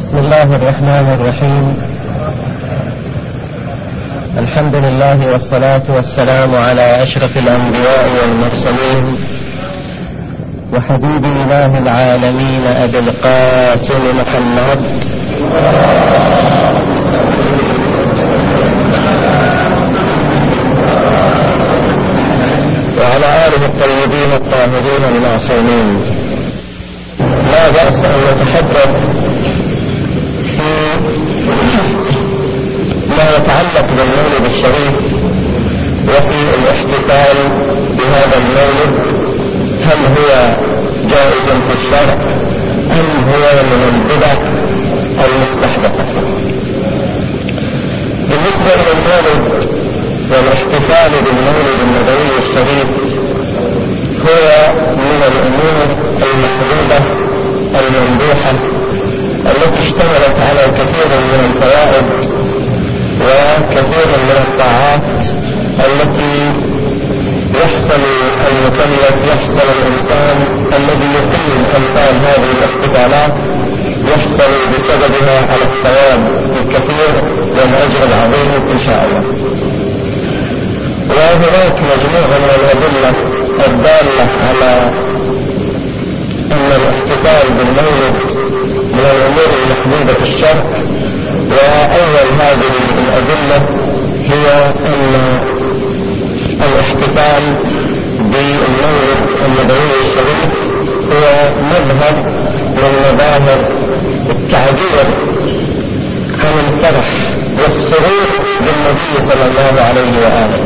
بسم الله الرحمن الرحيم. الحمد لله والصلاة والسلام على أشرف الأنبياء والمرسلين وحبيب إله العالمين أبي القاسم محمد وعلى آله الطيبين الطاهرين المعصومين. لا بأس أن نتحدث ما يتعلق بالمولد الشريف وفي الاحتفال بهذا المولد، هل هو جائز في الشرع أم هو من البدع المستحدثة؟ بالنسبة للمولد والاحتفال بالمولد النبوي الشريف هو من الأمور المحبوبة الممدوحة التي اشتملت على كثير من الفوائد وكثير من الطاعات التي يحصل الإنسان الذي يقيم أمثال هذه الاحتفالات يحصل بسببها على الثواب الكثير والأجر العظيم إن شاء الله. وهناك مجموعة من الأدلة الدالة على أن الاحتفال بالمولد من الأمور المحبوبة في الشرع، وأول هذه الأدلة هي أن الاحتفال بالمولد النبوي الشريف هو مظهر من مظاهر التعبير عن الفرح والسرور بالنبي صلى الله عليه وآله.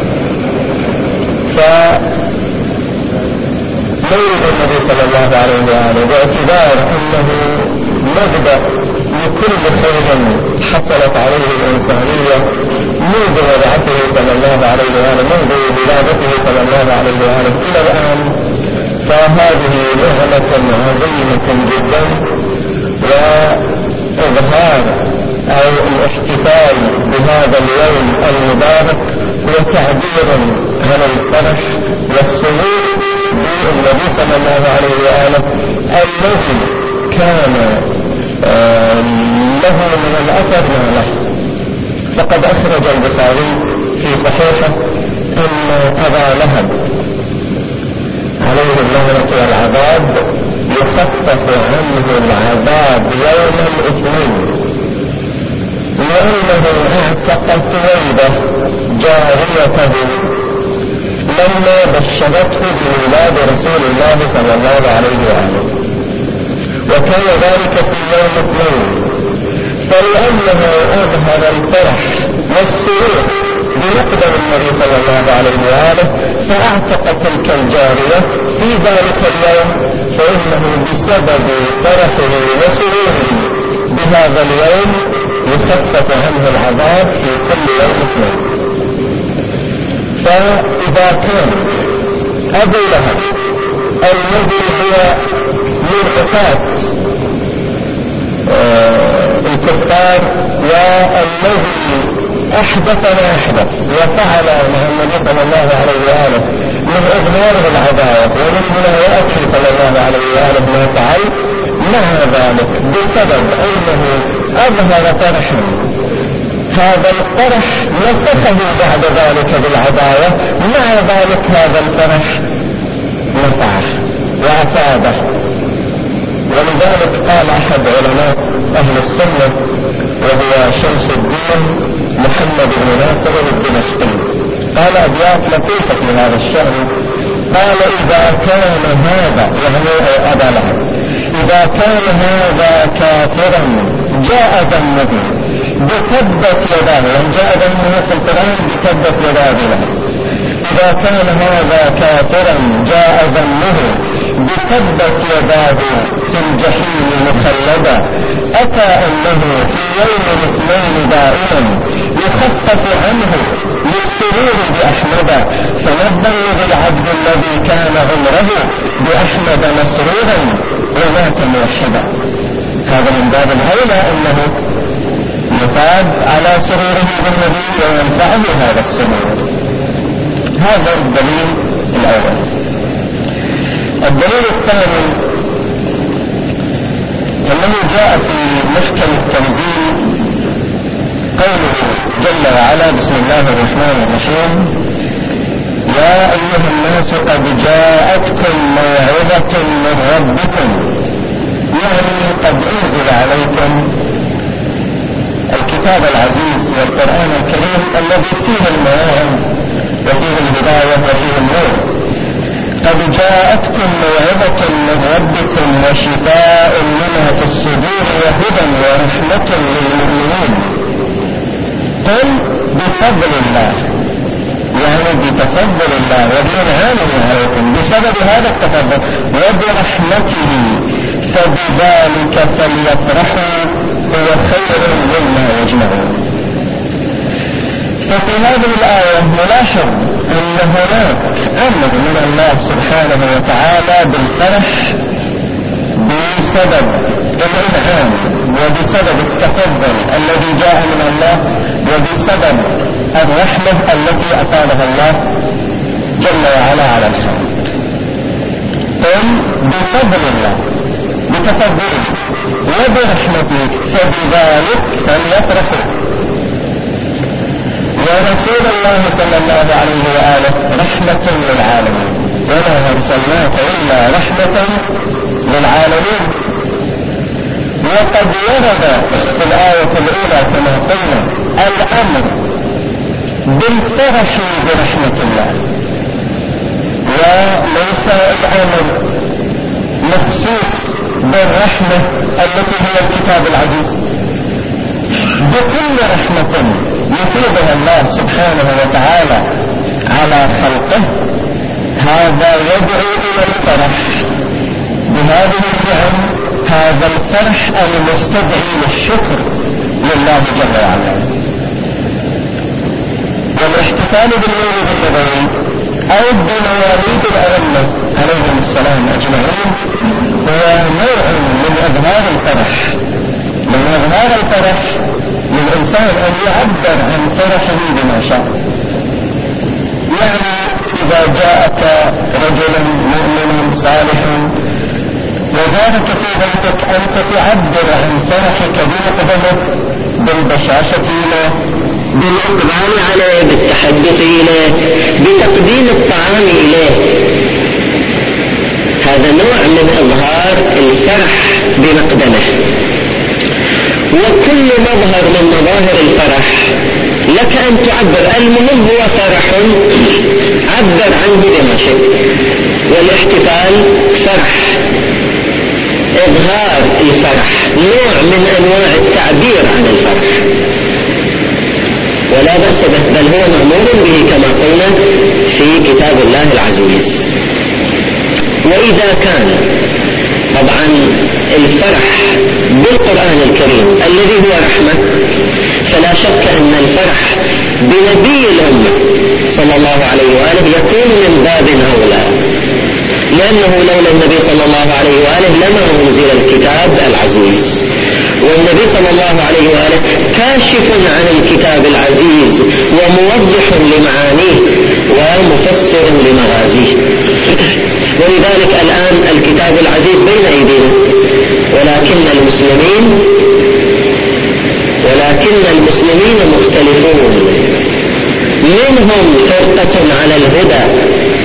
مولد النبي صلى الله عليه وآله باعتبار أنه مبدأ لكل خير حصلت عليه الإنسانية منذ ولادته صلى الله عليه وآله، منذ ولادته صلى الله عليه وآله إلى الآن، فهذه نعمة عظيمة جدا، وإظهار أو الاحتفال بهذا اليوم المبارك وتعبير عن الفرح والسرور بالنبي صلى الله عليه وآله الذي كان له من الأثر ما له. فقد أخرج البخاري في صحيحه أن أبا لهب عليه اللعنة والعذاب يخفف عنه العذاب يوم الاثنين لأنه اعتق ثويبة جاريته لما بشرته بميلاد رسول الله صلى الله عليه وآله، وكان ذلك في يوم اثنين، فلأنه أظهر الفرح والسرور بمقدم النبي صلى الله عليه وآله فأعتق تلك الجارية في ذلك اليوم، فإنه بسبب فرحه وسروره بهذا اليوم يخفف عنه العذاب في كل يوم اثنين. فإذا كان أبو لهب الذي هو من عقاد الكفار والذي أحدث ما أحدث وفعل مع النبي صلى الله عليه وآله من إظهار العداوة ومن ملاياته صلى الله عليه وآله ما فعل، مع ذلك بسبب أنه أظهر فرحا هذا الفرح نسخه بعد ذلك بالعداوة، مع ذلك هذا الفرح نفعه وأفاده. ولذلك قال أحد علماء أهل السنة وهو شمس الدين محمد بن ناصر الدمشقي، قال أبيات لطيفة في هذا الشأن، قال إذا كان هذا يعني أبا لهب إذا كان هذا كافرا جاء ذنبه بتبت يداه، يعني جاء ذنبه في القرآن بتبت يداه، إذا كان هذا كافرا جاء ذنبه بتبت يداه في الجحيم مخلدا، أتى أنه في يوم الاثنين دائما يخفف عنه للسرور بأحمد، فنبه العبد الذي كان عمره بأحمد مسرورا ومات موحدا. هذا من باب الأولى أنه يفاد على سروره بالنبي وينفعه هذا السرور. هذا الدليل الأول. الدليل الثاني أنه جاء في محكم التنزيل قوله جل وعلا: بسم الله الرحمن الرحيم: يا أيها الناس قد جاءتكم موعظة من ربكم، يعني قد أنزل عليكم الكتاب العزيز والقرآن الكريم الذي فيه المواعظ وفيه الهداية وفيه النور. قد جاءتكم موعظة من ربكم وشفاء لما في الصدور وهدى ورحمة للمؤمنين. قل بفضل الله، يعني بتفضل الله وبإنعامه عليكم بسبب هذا التفضل وبرحمته فبذلك فليفرحوا هو خير مما يجمعون. ففي هذه الآية نلاحظ أن هناك أمر من الله سبحانه وتعالى بالفرح بسبب الإنعام وبسبب التفضل الذي جاء من الله وبسبب الرحمة التي أفعلها الله جل وعلا على الخلق. قل بفضل الله بتفضله وبرحمته فبذلك فليفرحوا. ورسول الله صلى الله عليه وآله رحمة للعالمين، وما أرسلناك إلا رحمة للعالمين. وقد ورد في الآية الأولى كما قلنا الأمر بالفرح برحمة الله، وليس الأمر مخصوص بالرحمة التي هي الكتاب العزيز. بكل رحمة يفيضها الله سبحانه وتعالى على خلقه هذا يدعو إلى الفرح بهذه النعم، هذا الفرح المستدعي للشكر لله جل وعلا. والاحتفال بالمولد النبوي أو بمواليد الأئمة عليهم السلام أجمعين هو نوع من إظهار الفرح، من إظهار الفرح للإنسان أن يعبر عن فرحه بما شاء. يعني إذا جاءك رجل مؤمن صالح وذلك في بيتك أنت تعبر عن فرحك بمقدمه بالبشاشة له، بالإقبال عليه، بالتحدث إليه، بتقديم الطعام إليه. هذا نوع من إظهار الفرح بمقدمه. وكل مظهر من مظاهر الفرح لك أن تعبر، المهم هو فرح عبر عنه بما شئت. والاحتفال فرح، إظهار الفرح نوع من أنواع التعبير عن الفرح ولا بأس به، بل هو مأمور به كما قلنا في كتاب الله العزيز. وإذا كان طبعا الفرح بالقرآن الكريم الذي هو رحمة، فلا شك أن الفرح بنبي الأمة صلى الله عليه وآله يكون من باب أولى، لأنه لولا النبي صلى الله عليه وآله لما أنزل الكتاب العزيز. والنبي صلى الله عليه وآله كاشف عن الكتاب العزيز وموضح لمعانيه ومفسر لمغازيه. ولذلك الآن الكتاب العزيز بين أيدينا، ولكن المسلمين مختلفون، منهم فرقة على الهدى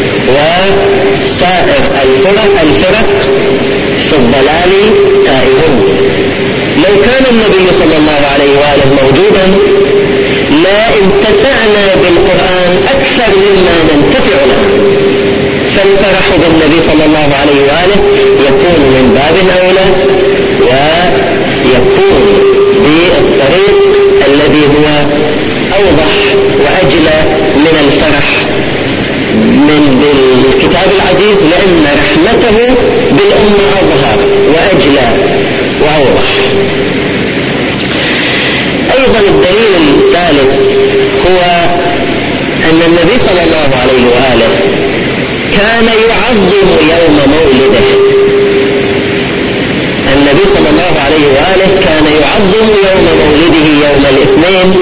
وسائر الفرق في الضلال تائهون. لو كان النبي صلى الله عليه وآله موجودا لا انتفعنا بالقرآن أكثر مما ننتفع الآن. فالفرح بالنبي صلى الله عليه وآله يكون من باب أولى، ويكون بالطريق الذي هو أوضح وأجلى من الفرح من بالكتاب العزيز، لأن رحمته بالأمة أظهر وأجلى وأوضح. أيضا الدليل الثالث هو أن النبي صلى الله عليه وآله كان يعظم يوم مولده. النبي صلى الله عليه وآله كان يعظم يوم مولده يوم الاثنين،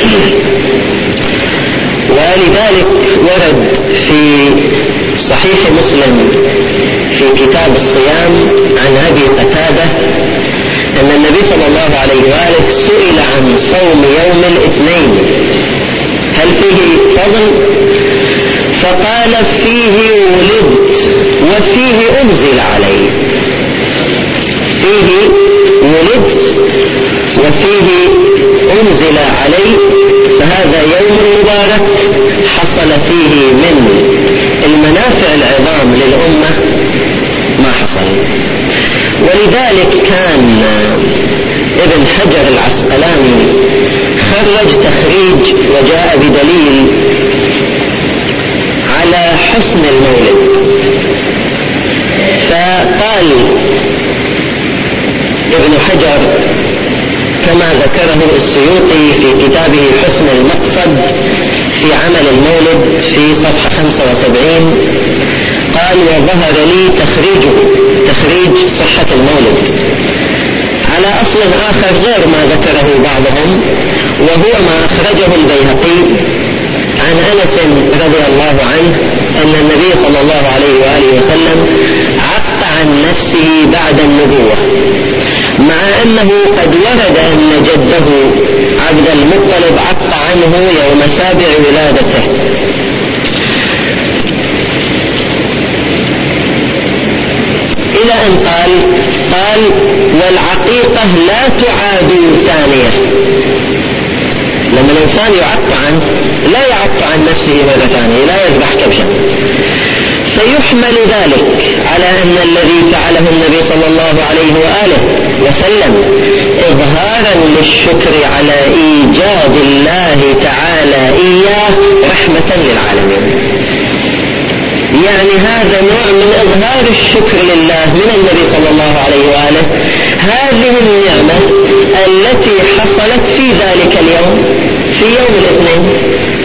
ولذلك ورد في صحيح مسلم في كتاب الصيام عن أبي قتادة النبي صلى الله عليه وآله سئل عن صوم يوم الاثنين هل فيه فضل؟ فقال فيه ولدت وفيه أنزل علي. فيه ولدت وفيه أنزل علي، فهذا يوم مبارك حصل فيه من المنافع العظام للأمة ما حصل. ولذلك كان ابن حجر العسقلاني خرج تخريج وجاء بدليل على حسن المولد، فقال ابن حجر كما ذكره السيوطي في كتابه حسن المقصد في عمل المولد في صفحة 75، قال وظهر لي تخريج صحة المولد على أصل آخر غير ما ذكره بعضهم، وهو ما أخرجه البيهقي عن أنس رضي الله عنه أن النبي صلى الله عليه وآله وسلم عق عن نفسه بعد النبوة، مع أنه قد ورد أن جده عبد المطلب عق عنه يوم سابع ولادته، إلى أن قال والعقيقة لا تعاد ثانية. لما الإنسان يعق عنه لا يعق عن نفسه مرة ثانية، لا يذبح كبشا، فيحمل ذلك على أن الذي فعله النبي صلى الله عليه وآله وسلم إظهارا للشكر على إيجاد الله تعالى إياه رحمة للعالمين. يعني هذا نوع من إظهار الشكر لله من النبي صلى الله عليه وآله، هذه النعمة التي حصلت في ذلك اليوم في يوم الاثنين.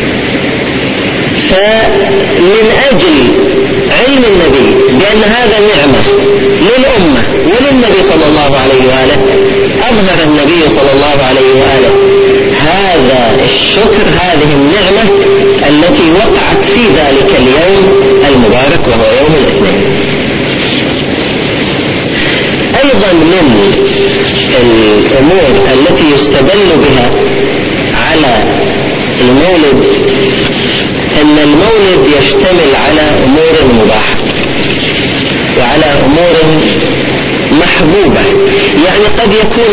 فمن أجل علم النبي بأن هذا نعمة للأمة وللنبي صلى الله عليه وآله، أظهر النبي صلى الله عليه وآله هذا الشكر، هذه النعمة التي وقعت في ذلك اليوم المبارك وهو يوم الاثنين. أيضا من الأمور التي يستدل بها على المولد أن المولد يشتمل على أمور مباحة وعلى أمور محبوبة. يعني قد يكون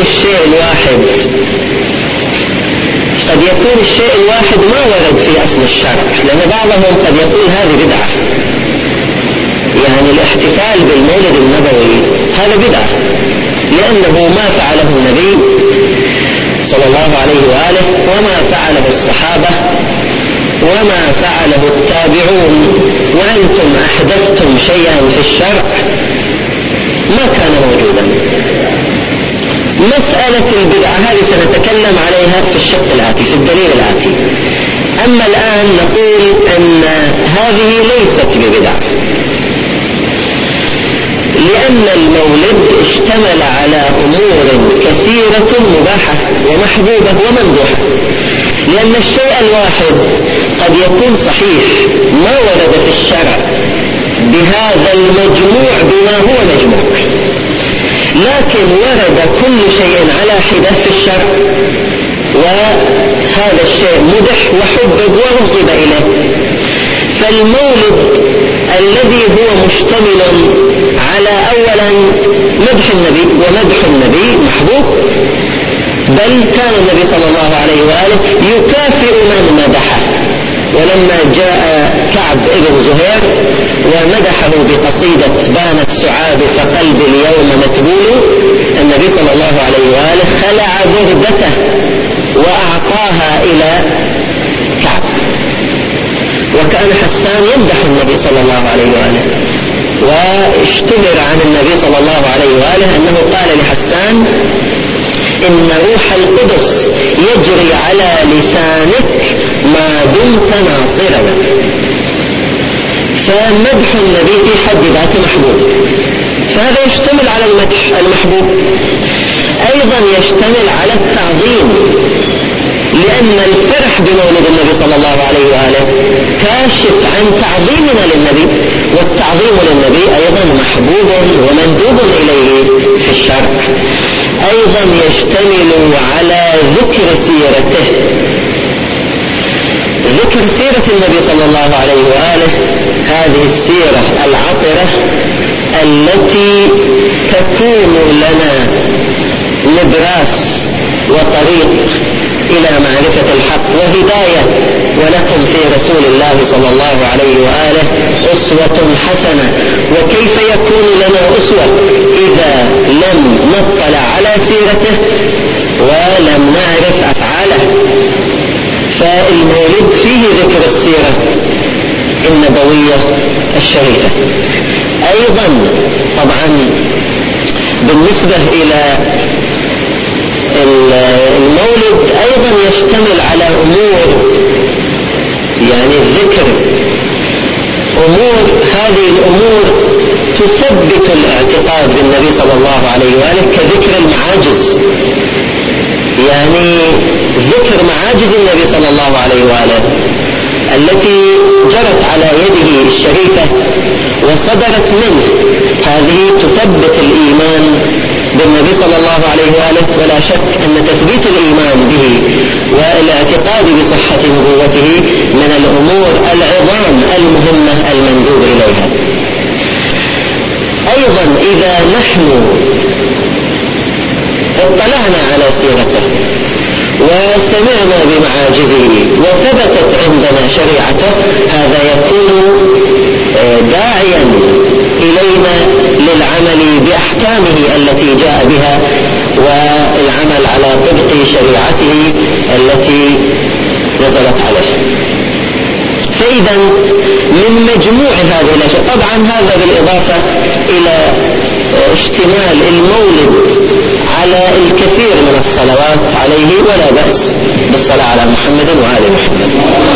الشيء الواحد ما ورد في أصل الشرع، لأن بعضهم قد يقول هذه بدعة، يعني الاحتفال بالمولد النبوي هذا بدعة، لأنه ما فعله النبي صلى الله عليه وآله وما فعله الصحابة وما فعله التابعون، وأنتم أحدثتم شيئا في الشرع ما كان موجودا. مسألة البدعة هذه سنتكلم عليها في الشق الآتي، في الدليل الآتي. أما الآن نقول أن هذه ليست ببدعة، لأن المولد اشتمل على أمور كثيرة مباحة ومحبوبة وممدوحة. لأن الشيء الواحد قد يكون صحيح ما ورد في الشرع بهذا المجموع بما هو مجموع، لكن ورد كل شيء على حدة في الشرع، وهذا الشيء مدح وحبب ورغب إليه. فالمولد الذي هو مشتمل على أولا مدح النبي، ومدح النبي محبوب، بل كان النبي صلى الله عليه وآله يكافئ من مدحه. ولما جاء كعب ابن زهير ومدحه بقصيدة بانت سعاد فقلبي اليوم متبول، النبي صلى الله عليه وآله خلع بردته وأعطاها إلى كعب. وكان حسان يمدح النبي صلى الله عليه وآله، واشتهر عن النبي صلى الله عليه وآله أنه قال لحسان إن روح القدس يجري على لسانك ما دمت ناصرا. فمدح النبي في حد ذاته محبوب، فهذا يشتمل على المدح المحبوب. أيضا يشتمل على التعظيم، لأن الفرح بمولد النبي صلى الله عليه وآله كاشف عن تعظيمنا للنبي، والتعظيم للنبي أيضا محبوب ومندوب إليه في الشرع. أيضا يشتمل على ذكر سيرته، ذكر سيرة النبي صلى الله عليه وآله، هذه السيرة العطرة التي تكون لنا نبراس وطريق إلى معرفة الحق وهداية، ولكم في رسول الله صلى الله عليه وآله أسوة حسنة. وكيف يكون لنا أسوة إذا لم نطلع على سيرته ولم نعرف أفعاله؟ فالمولد فيه ذكر السيرة النبوية الشريفة. أيضا طبعا بالنسبة إلى المولد أيضا يشتمل على أمور، يعني الذكر أمور، هذه الأمور تثبت الاعتقاد بالنبي صلى الله عليه وآله، كذكر المعاجز، يعني ذكر معاجز النبي صلى الله عليه وآله التي جرت على يده الشريفة وصدرت منه، هذه تثبت الإيمان بالنبي صلى الله عليه وآله. ولا شك أن تثبيت الإيمان به والاعتقاد بصحة نبوته من الأمور العظام المهمة المندوب إليها. أيضا إذا نحن اطلعنا على سيرته وسمعنا بمعاجزه وثبتت عندنا شريعته، هذا يكون داعيا إلينا للعمل بأحكامه التي جاء بها والعمل على طبق شريعته التي نزلت عليه. فإذا من مجموع هذه الأشياء، طبعا هذا بالإضافة إلى اشتمال المولد على الكثير من الصلوات عليه، ولا بأس بالصلاة على محمد وآل محمد.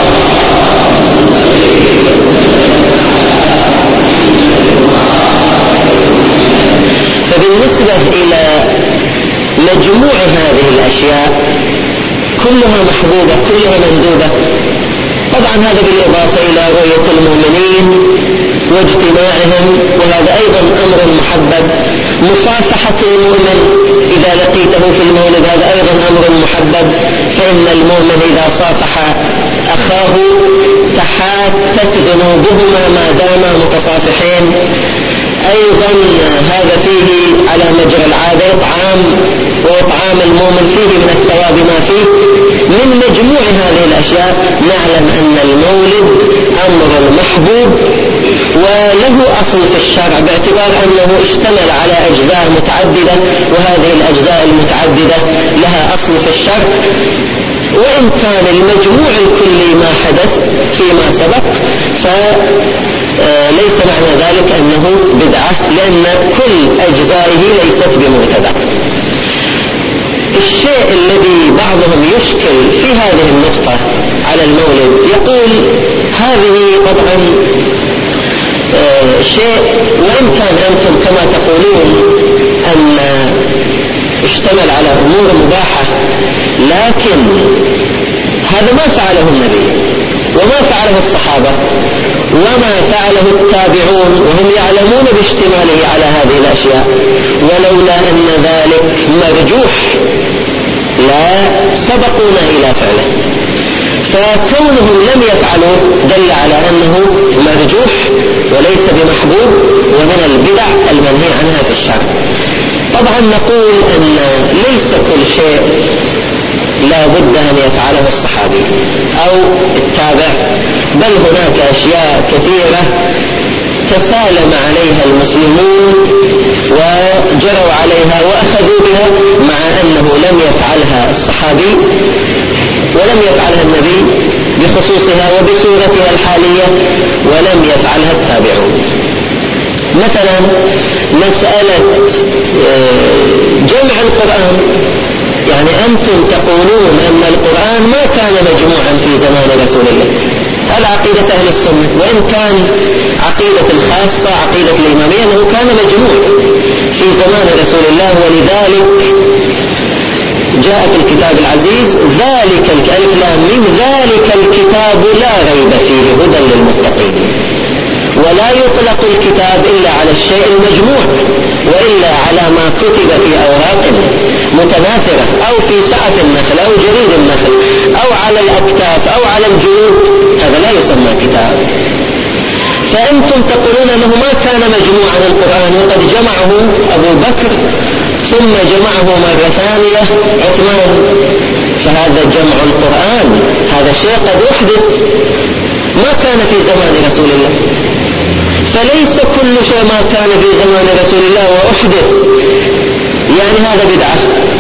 فبالنسبة إلى مجموع هذه الأشياء كلها محبوبة كلها مندوبة. طبعا هذا بالإضافة إلى رؤية المؤمنين واجتماعهم، وهذا أيضا أمر محبب. مصافحة المؤمن إذا لقيته في المولد هذا أيضا أمر محبب، فإن المؤمن إذا صافح أخاه تحاتت ذنوبهما ما داما متصافحين. أيضا هذا فيه على مجرى العادة إطعام، وإطعام المؤمن فيه من الثواب ما فيه. من مجموع هذه الأشياء نعلم أن المولد أمر محبوب وله أصل في الشرع، باعتبار أنه اشتمل على أجزاء متعددة، وهذه الأجزاء المتعددة لها أصل في الشرع. وإن كان المجموع الكلي ما حدث فيما سبق فليس معنى ذلك أنه بدعة، لأن كل أجزائه ليست بمبتدعة. الشيء الذي بعضهم يشكل في هذه النقطة على المولد، يقول هذه طبعا شيء، وإن كان أنتم كما تقولون أن اشتمل على أمور مباحة، لكن هذا ما فعله النبي وما فعله الصحابة وما فعله التابعون، وهم يعلمون باشتماله على هذه الأشياء، ولولا أن ذلك مرجوح لا سبقونا إلى فعله. فكونهم لم يفعلوا دل على أنه مرجوح وليس بمحبوب ومن البدع المنهي عنها في الشرع. طبعا نقول أن ليس كل شيء لا بد أن يفعله الصحابي أو التابع، بل هناك أشياء كثيرة تسالم عليها المسلمون وجروا عليها وأخذوا بها، مع أنه لم يفعلها الصحابي ولم يفعلها النبي بخصوصها وبصورتها الحالية، ولم يفعلها التابعون. مثلا مسألة جمع القرآن، يعني أنتم تقولون أن القرآن ما كان مجموعا في زمان رسول الله، هذا عقيدة أهل السنة، وإن كان عقيدة الخاصة عقيدة الإمامية أنه كان مجموع في زمان رسول الله. ولذلك جاء في الكتاب العزيز ذلك الألف لام ميم ذلك الكتاب لا ريب فيه هدى للمتقين. ولا يطلق الكتاب إلا على الشيء المجموع، وإلا على ما كتب في أوراق متناثرة أو في سعف النخل أو جريد النخل أو على الأكتاف أو على الجلود، هذا لا يسمى كتاب. فأنتم تقولون أنه ما كان مجموعا القرآن وقد جمعه أبو بكر ثم جمعه مرة ثانية عثمان، فهذا جمع القرآن هذا شيء قد أحدث ما كان في زمان رسول الله، فليس كل شيء ما كان في زمان رسول الله وأحدث يعني هذا بدعة.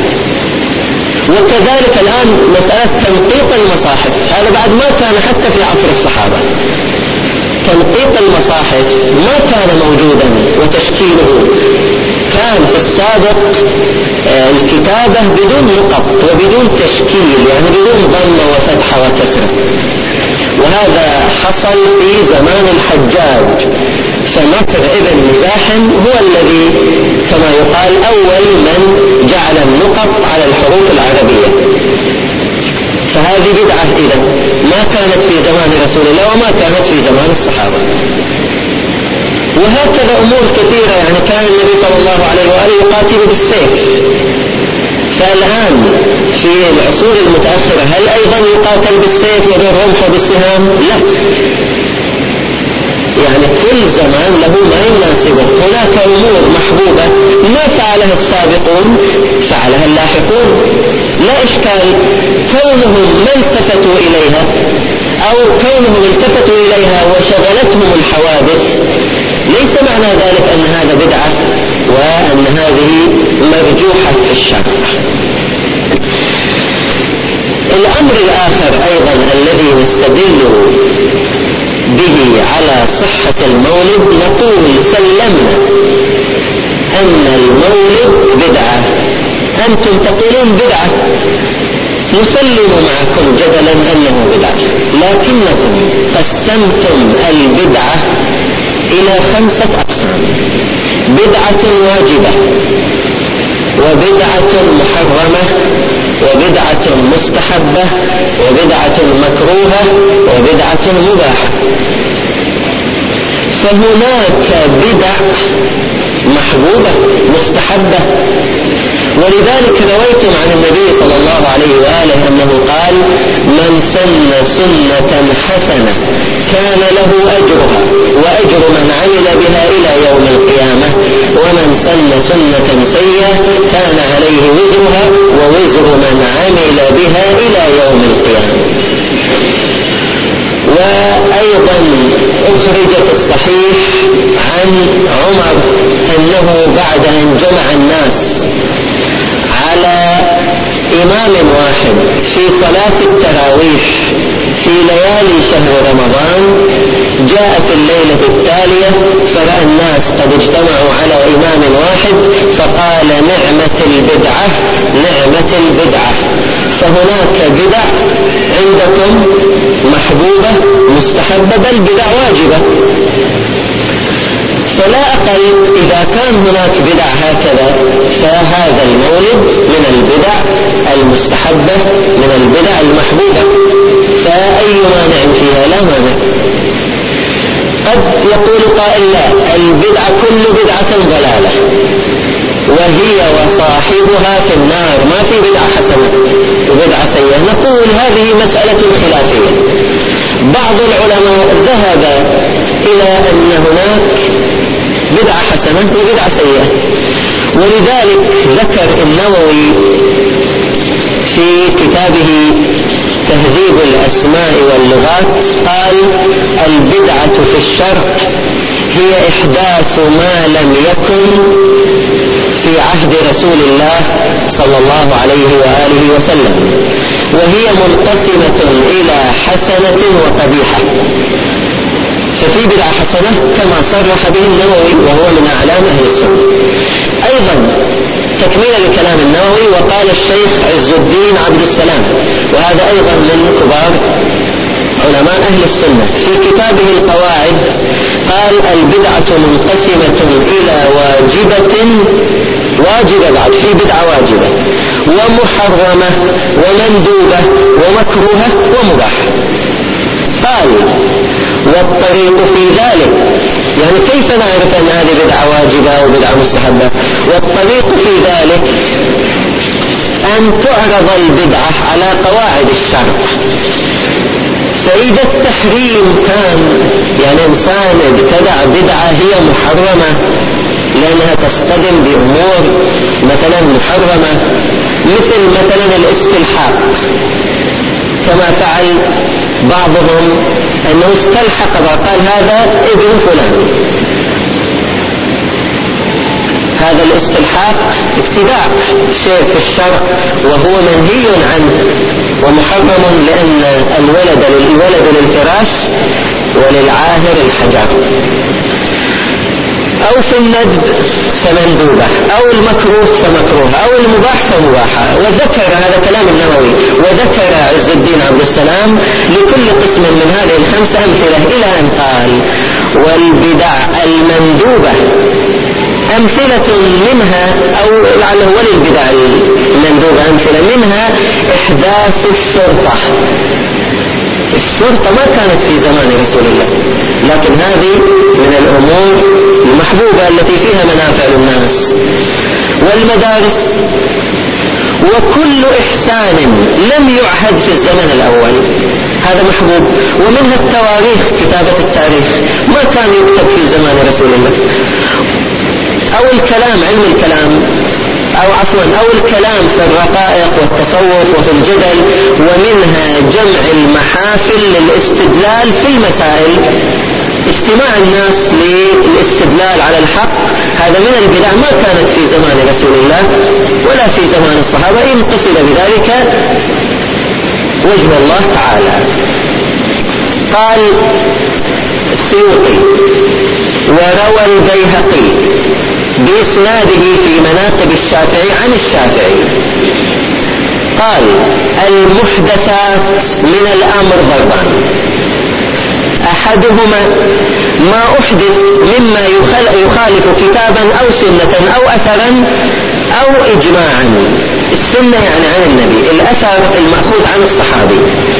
وكذلك الآن مسألة تنقيط المصاحف، هذا بعد ما كان حتى في عصر الصحابة. تنقيط المصاحف ما كان موجودا وتشكيله كان في السابق الكتابة بدون نقط وبدون تشكيل، يعني بدون ضمة وفتحة وكسرة، وهذا حصل في زمان الحجاج. فنصر ابن مزاحم هو الذي كما يقال أول من جعل النقط على الحروف العربية، فهذه بدعة إذن ما كانت في زمان رسول الله وما كانت في زمان الصحابة. وهكذا أمور كثيرة، يعني كان النبي صلى الله عليه وآله يقاتل بالسيف، فالآن في العصور المتأخرة هل أيضا يقاتل بالسيف وبالرمح وبالسهام؟ لا، يعني كل زمان له ما يناسبه. هناك أمور محبوبة ما فعلها السابقون فعلها اللاحقون، لا إشكال. كونهم ما التفتوا إليها أو كونهم التفتوا إليها وشغلتهم الحوادث ليس معنى ذلك أن هذا بدعة وأن هذه مرجوحة في الشرع. الأمر الآخر أيضا الذي نستدل به على صحة المولد، نقول سلمنا أن المولد بدعة، أنتم تقولون بدعة، نسلم معكم جدلا أنه بدعة، لكنكم قسمتم البدعة إلى 5 أقسام: بدعة واجبة، وبدعة محرمة، وبدعة مستحبة، وبدعة مكروهة، وبدعة مباحة. فهناك بدع محبوبة مستحبة، ولذلك رويتم عن النبي صلى الله عليه وآله أنه قال: من سن سنة حسنة كان له أجرها وأجر من عمل بها إلى يوم القيامة، ومن سن سنة سيئة كان عليه وزرها ووزر من عمل بها إلى يوم القيامة. وأيضا أخرج في الصحيح عن عمر أنه بعد أن جمع الناس على إمام واحد في صلاة التراويح في ليالي شهر رمضان، جاء في الليلة التالية فرأى الناس قد اجتمعوا على إمام واحد فقال: نعمة البدعة، نعمة البدعة. فهناك بدع عندكم محبوبة مستحبة، بل بدع واجبة. فلا أقل إذا كان هناك بدع هكذا، فهذا المولد من البدع المستحبة، من البدع المحبوبة، فأي مانع فيها؟ لا مانع. قد يقول قائل: لا، البدعة كل بدعة ضلالة وهي وصاحبها في النار، ما في بدعة حسنة وبدعة سيئة. نقول هذه مسألة خلافية. بعض العلماء ذهب إلى أن هناك بدعة حسنة وبدعة سيئة، ولذلك ذكر النووي في كتابه تهذيب الأسماء واللغات قال: البدعة في الشرع هي إحداث ما لم يكن في عهد رسول الله صلى الله عليه وآله وسلم، وهي منقسمة إلى حسنة وقبيحة. ففي بدعة حسنة كما صرح به النووي وهو من أعلام أهل السنة. أيضا تكميلا لكلام النووي، وقال الشيخ عز الدين عبد السلام، وهذا أيضا من كبار علماء أهل السنة، في كتابه القواعد قال: البدعة منقسمة إلى واجبة بعد، في بدعة واجبة ومحرمة ومندوبة ومكروهة ومباحة. قال: والطريق في ذلك يعني كيف نعرف أن هذه بدعة واجبة وبدعة مستحبة؟ والطريق في ذلك أن تعرض البدعة على قواعد الشرع. فإذا التحريم كان يعني إنسان ابتدع بدعة هي محرمة لأنها تصطدم بأمور مثلا محرمة، مثل مثلا الاستلحاق، كما فعل بعضهم أنه استلحق وقال هذا ابن فلان. هذا الاستلحاق ابتداع شيء في الشرع وهو منهي عنه ومحرم، لأن الولد للفراش وللعاهر الحجر. أو في الندب فمندوبة، أو المكروه فمكروه، أو المباح فمباحة. وذكر هذا كلام النووي، وذكر عز الدين عبد السلام لكل قسم من هذه الخمس أمثلة، إلى أن قال: والبدع المندوبة أمثلة منها، أو لعله وللبدع المندوبة أمثلة منها إحداث الشرطة. الشرطة ما كانت في زمان رسول الله، لكن هذه من الأمور المحبوبة التي فيها منافع للناس. والمدارس، وكل إحسان لم يعهد في الزمن الأول، هذا محبوب. ومنها التواريخ، كتابة التاريخ ما كان يكتب في زمان رسول الله. أو الكلام، علم الكلام، أو الكلام في الرقائق والتصوف وفي الجدل. ومنها جمع المحافل للاستدلال في المسائل، اجتماع الناس للاستدلال على الحق. هذا من البدع ما كانت في زمان رسول الله ولا في زمان الصحابة، إن قصد بذلك وجه الله تعالى. قال السيوطي: وروى البيهقي بإسناده في مناقب الشافعي عن الشافعي قال: المحدثات من الأمر ضربان: أحدهما ما أحدث مما يخالف كتابا أو سنة أو أثرا أو إجماعا. السنة يعني عن النبي، الأثر المأخوذ عن الصحابي،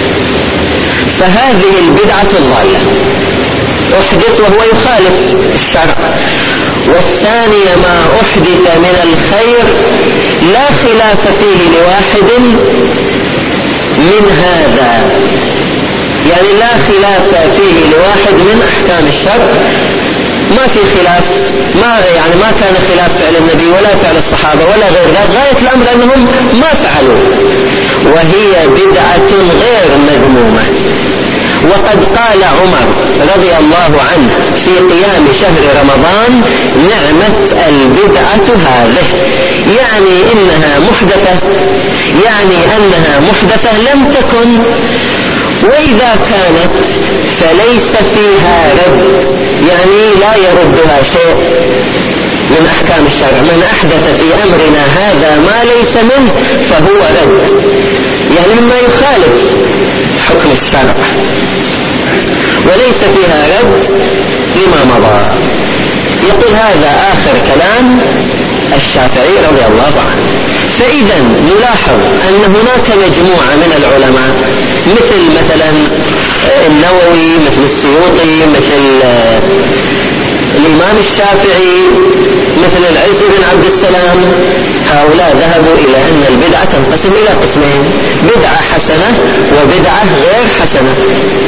فهذه البدعة الضالة، أحدث وهو يخالف الشرع. والثانية ما أحدث من الخير لا خلاف فيه لواحد من هذا، يعني لا خلاف فيه لواحد من أحكام الشرع، ما في خلاف، ما كان خلاف فعل النبي ولا فعل الصحابة ولا غير ذلك، غاية الأمر أنهم ما فعلوا، وهي بدعة غير مذمومة. وقد قال عمر رضي الله عنه في قيام شهر رمضان: نعمة البدعة هذه، يعني إنها محدثة، يعني أنها محدثة لم تكن، وإذا كانت فليس فيها رد، يعني لا يردها شيء من أحكام الشرع. من أحدث في أمرنا هذا ما ليس منه فهو رد، يعني مما يخالف حكم الشرع، وليس فيها رد لما مضى. يقول هذا آخر كلام الشافعي رضي الله عنه. فإذا نلاحظ أن هناك مجموعة من العلماء، مثلا النووي، مثل السيوطي، مثل الإمام الشافعي، مثل العز بن عبد السلام، هؤلاء ذهبوا إلى أن البدعة تنقسم إلى قسمين: بدعة حسنة وبدعة غير حسنة.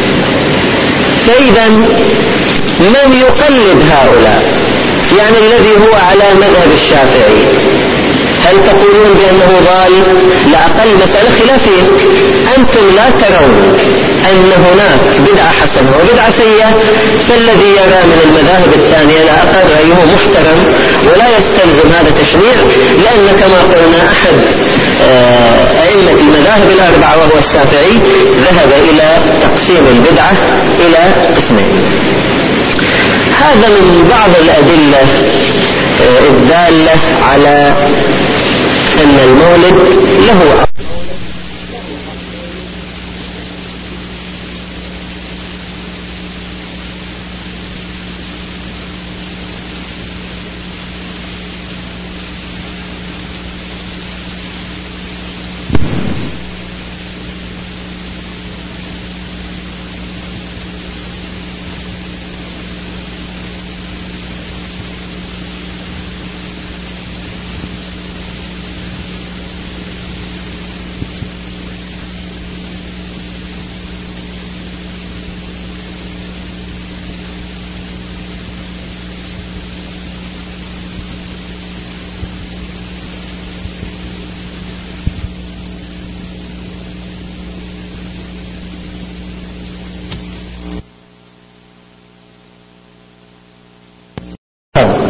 فإذا من يقلد هؤلاء، يعني الذي هو على مذهب الشافعي، هل تقولون بأنه ضال؟ لا، أقل مسألة خلافية. أنتم لا ترون أن هناك بدعة حسنة وبدعة سيئة، فالذي يرى من المذاهب الثانية لا أقل رأيه محترم ولا يستلزم هذا التشريع، لأن كما قلنا أحد أئمة المذاهب الأربعة وهو الشافعي ذهب إلى تقسيم البدعة إلى قسمين. هذا من بعض الأدلة الدالة على أن المولد له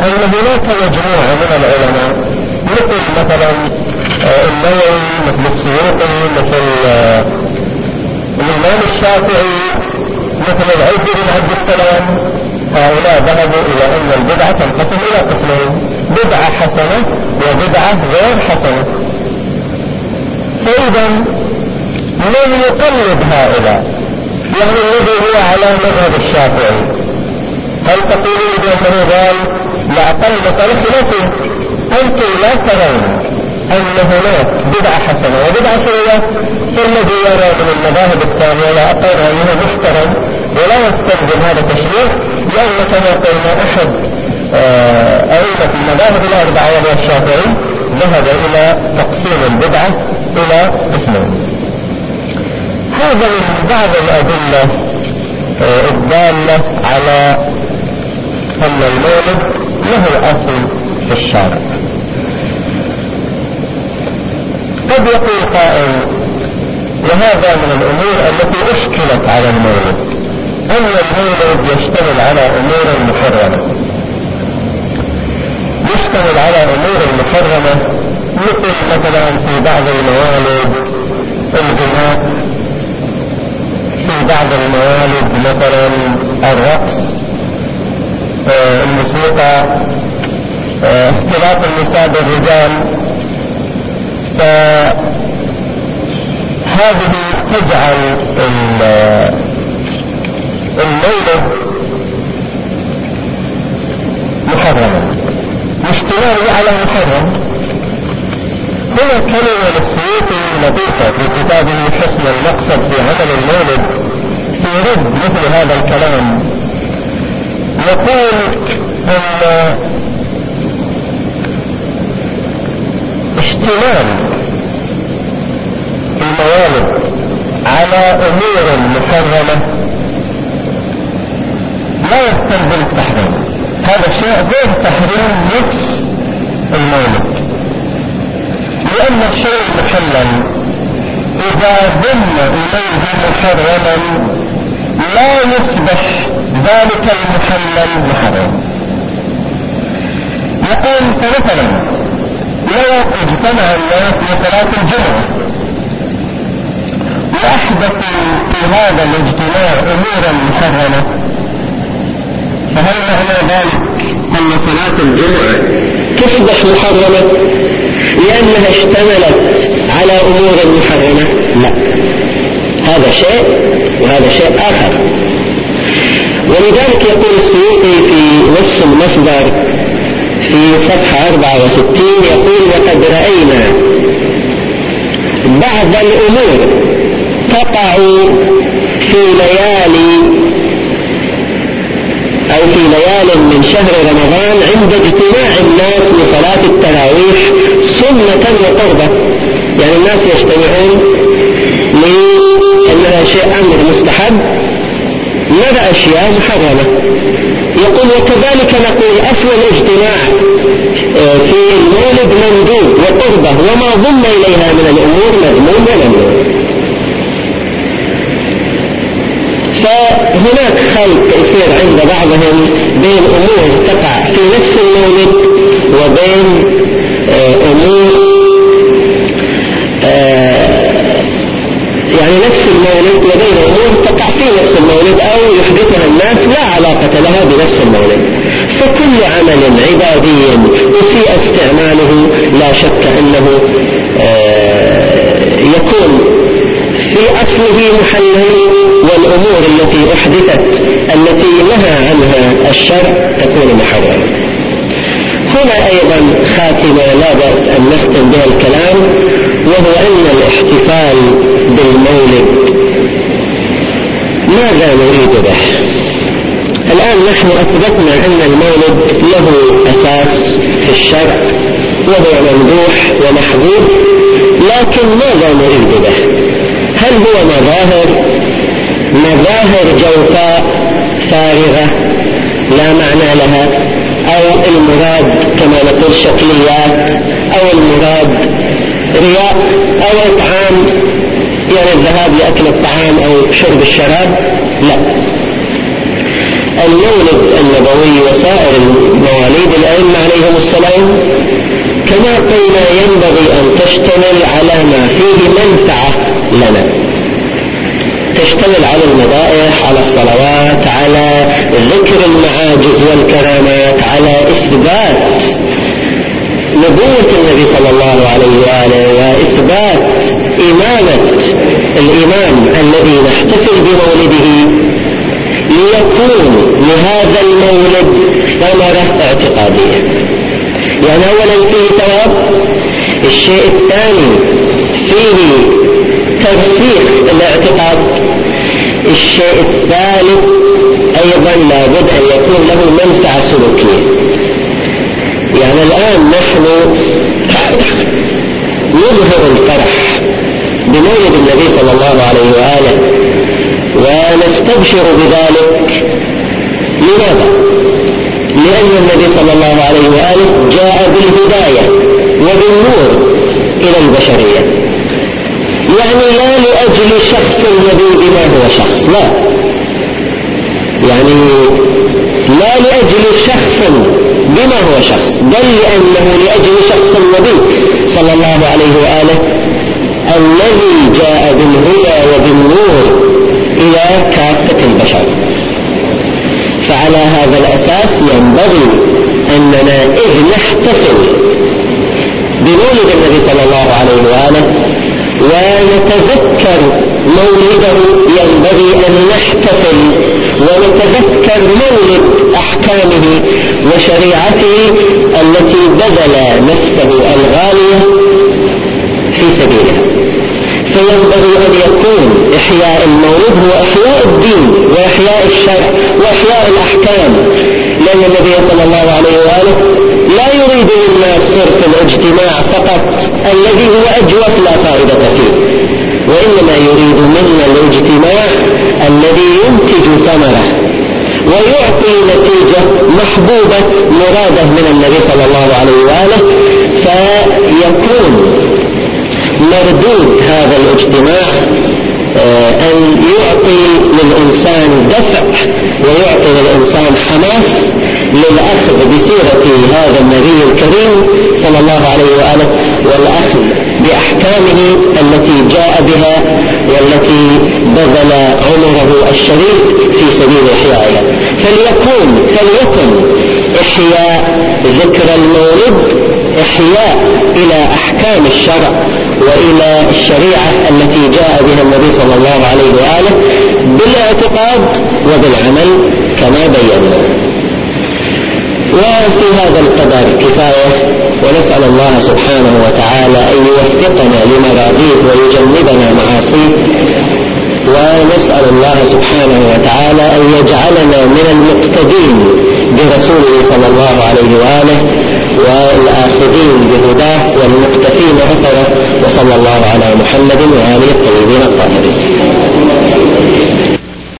أن هناك مجموعة من العلماء مثل مثلا النووي، مثل السيوطي، مثل الإمام الشافعي، مثل العز بن عبد السلام، هؤلاء ذهبوا إلى أن البدعة تنقسم إلى قسمين: بدعة حسنة وبدعة غير حسنة. فإذا من يقلد هؤلاء، يعني الذي هو على مذهب الشافعي، هل تقولون بأنه قال لأقل مسألة خلافه؟ أنتم لا ترون أن هناك بدعة حسنة وبدعة سيئة، فالذي يرى من المذاهب الثانية لا أقول أنه محترم ولا يستخدم هذا التشريع، لأن كما قلنا أحد أئمة المذاهب الأربعة وهو الشافعي ذهب إلى تقسيم البدعة إلى قسمين. هذا من بعض الأدلة الدالة على أن المولد له أصل في الشارع. قد يقول قائل: وهذا من الأمور التي أشكلت على المولد، أن المولد يشتمل على أمور محرمة، يشتمل على أمور محرمة، مثلا في بعض الموالد الغناء، في بعض الموالد مثلا الرقص، الموسيقى، اختلاط النساء بالرجال. فهذه تجعل المولد محرما، اشتماله على محرم. هنا كلمة للسيوطي لطيفة في كتابه حسن المقصد في عمل المولد في رد مثل هذا الكلام، يقول أن اشتمال الموالد على أمور محرمة لا يستلزم التحريم. هذا الشيء غير تحريم نفس المولد، لأن الشيء المحلل إذا ضم إليه محرما لا يصبح ذلك المحلل محرم. يقول فمثلا لو اجتمع الناس لصلاة الجمعة وأحدثوا في هذا الاجتماع أمورا محرمة، فهل معنى ذلك أن صلاة الجمعة تصبح محرمة لأنها اشتملت على أمور محرمة؟ لا، هذا شيء وهذا شيء آخر. ولذلك يقول السيوطي في نفس المصدر في صفحة 64 يقول: وقد رأينا بعض الأمور تقع في ليالي أو في ليال من شهر رمضان عند اجتماع الناس لصلاة التراويح سنة وقربة، يعني الناس يجتمعون لأنها شيء أمر مستحب، نرى أشياء محرمة. يقول: وكذلك نقول أصل الاجتماع في المولد مندوب وقربة، وما ضم إليها من الأمور مذموم وممنوع. فهناك خلط يصير عند بعضهم بين أمور تقع في نفس المولد وبين أمور يعني نفس المولد وبين أمور تقع في نفس المولد أو يحدثها الناس لا علاقة لها بنفس المولد. فكل عمل عبادي يسيء استعماله لا شك أنه يكون في أصله محلل، والأمور التي أحدثت التي نهى عنها الشرع تكون محرمة. هنا أيضا خاتمة لا بأس أن نختم بها الكلام، وهو أن الاحتفال بالمولد ماذا نريد به؟ الآن نحن أثبتنا أن المولد له أساس في الشرع وهو ممدوح ومحبوب، لكن ماذا نريد به؟ هل هو مظاهر جوفاء فارغة لا معنى لها، أو المراد كما نقول شكليات، أو المراد رياء، أو إطعام يعني الذهاب لأكل الطعام أو شرب الشراب؟ لا، المولد النبوي وسائر المواليد الأئمة عليهم السلام كما قلنا ينبغي أن تشتمل على ما فيه منفعة لنا، تشتمل على المدائح، على الصلوات، على ذكر المعاجز والكرامات، على إثبات نبوة النبي صلى الله عليه وآله وإثبات إمامة الإمام الذي نحتفل بمولده، ليكون لهذا المولد ثمرة اعتقادية. يعني أولا فيه ثواب، الشيء الثاني فيه ترسيخ الاعتقاد، الشيء الثالث أيضا لابد أن يكون له منفعة سلوكية. يعني الآن نحن نظهر الفرح بمولد النبي صلى الله عليه وآله ونستبشر بذلك. لماذا؟ لأن النبي صلى الله عليه وآله جاء بالهداية وبالنور إلى البشرية. يعني لا لأجل شخص النبي بما هو شخص، لا، يعني لا لأجل شخص بما هو شخص، بل لأنه لأجل شخص النبي صلى الله عليه وآله الذي جاء بالهدى وبالنور إلى كافة البشر. فعلى هذا الأساس ينبغي أننا إذ نحتفل بمولد النبي صلى الله عليه وآله ونتذكر مولده، ينبغي أن نحتفل ونتذكر مولد أحكامه وشريعته التي بذل نفسه الغالية في سبيلها. فينبغي أن يكون إحياء المولد هو إحياء الدين وإحياء الشرع وإحياء الأحكام، لأن النبي صلى الله عليه وآله لا يريد منا صرف الاجتماع فقط الذي هو أجوف لا فائدة فيه، وإنما يريد منا الاجتماع الذي ينتج ثمرة ويعطي نتيجة محبوبة مرادة من النبي صلى الله عليه وآله، فيكون مردود هذا الاجتماع أن يعطي للإنسان دفع ويعطي للإنسان حماس للأخذ بسيرة هذا النبي الكريم صلى الله عليه وآله والأخذ بأحكامه التي جاء بها والتي بذل عمره الشريف في سبيل إحيائها. فليكن إحياء ذكر المولد إحياء إلى أحكام الشرع وإلى الشريعة التي جاء بها النبي صلى الله عليه وآله بالاعتقاد وبالعمل كما بينا. وفي هذا القدر كفاية، ونسأل الله سبحانه وتعالى أن يوفقنا لمراضيه ويجنبنا معاصيه، ونسأل الله سبحانه وتعالى أن يجعلنا من المقتدين برسوله صلى الله عليه وآله والآخذين بهداه والمقتفين أثره، وصلى الله على محمد وآله الطيبين الطاهرين.